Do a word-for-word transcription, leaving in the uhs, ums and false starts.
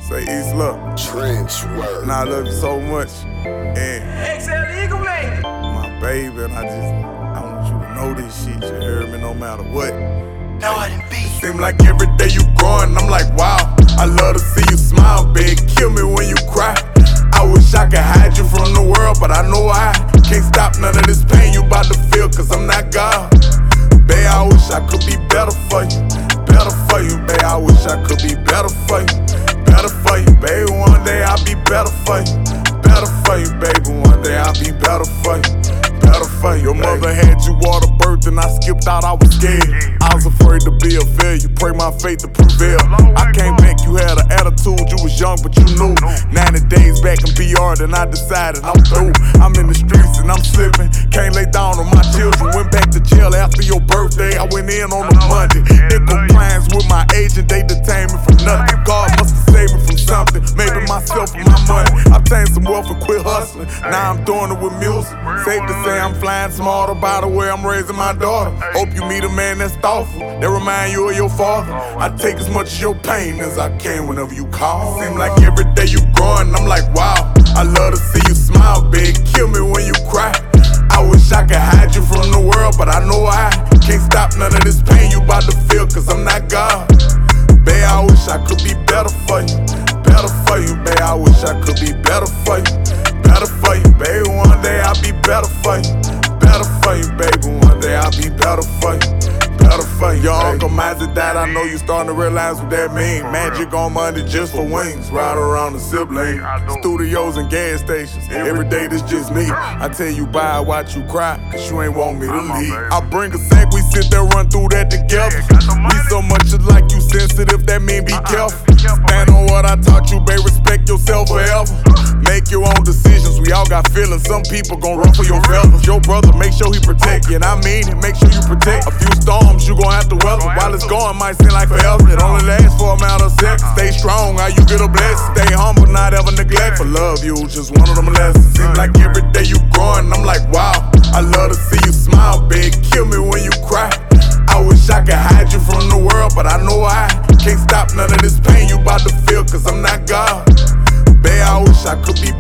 Say East Love. Trench work. And I love you so much. And X L Eagle, baby. my baby, and I just, I want you to know this shit. You heard me no matter what. No, I didn't be. Seem like every day you growing, I'm like, wow. I love to see you smile, babe. Kill me when you cry. I wish I could hide you from the world, but I know I can't stop none of this pain you about to feel, cause I'm not God. Babe, I wish I could be better for you. Better for you, babe. I wish I could be better for you. Better for you, baby. One day I'll be better for you. Better for you, baby. One day I'll be better for you. Better for you. Your mother had you water birth and I skipped out, I was scared. I was afraid to be a failure, pray my faith to prevail. I came back, you had an attitude, you was young but you knew. ninety days back in B R, then I decided I'm through. I'm in the streets and I'm slipping, can't lay down on my children. Went back to jail after your birthday, I went in on a Monday. In compliance with my agent, they detained me from nothing. God must have saved me from something, maybe myself and my money. I obtained some wealth and quit hustling, now I'm doing it with music. Safe to say I'm flying smarter by the way I'm raising my daughter. Hope you meet a man that's thoughtful, that remind you of your father. I take as much of your pain as I can whenever you call. Seem like every day you growing, I'm like, wow. I love to see you smile, big. Kill me when you cry. I wish I could hide you from the world, but I know I can't stop none of this pain you about to feel, cause I'm not God. Babe, I wish I could be better for you. Better for you, babe. I wish I could be better for you. Better for you, baby. One day I'll be better for you. Better for you, baby. One day I'll be better for you. Better for you. Your Uncle Mizzy died, I know you starting to realize what that mean. Magic on Monday just for wings. Ride around the sibling. Studios and gas stations. Every day this just me. I tell you bye, watch you cry, cause you ain't want me to leave. I bring a sack, we sit there, run through that together. We so much alike, you sensitive, that mean be careful. Stand on what I taught you, babe, respect yourself forever. Make your own decisions, we all got feelings. Some people gon' ruffle your feathers. Your brother, make sure he protect you, and I mean it, make sure you protect. A few storms you gon' have to weather. While it's going, might seem like forever. It only lasts for a matter of seconds. Stay strong, how you get a blessing. Stay humble, not ever neglect. For love you, just one of them lessons. Seem like every day you growing, I'm like, wow. I love to see you smile, big. Kill me when you cry. I wish I could hide you from the world, but I know I can't stop none of this pain you about to feel, cause I'm not God. Babe, I wish I could be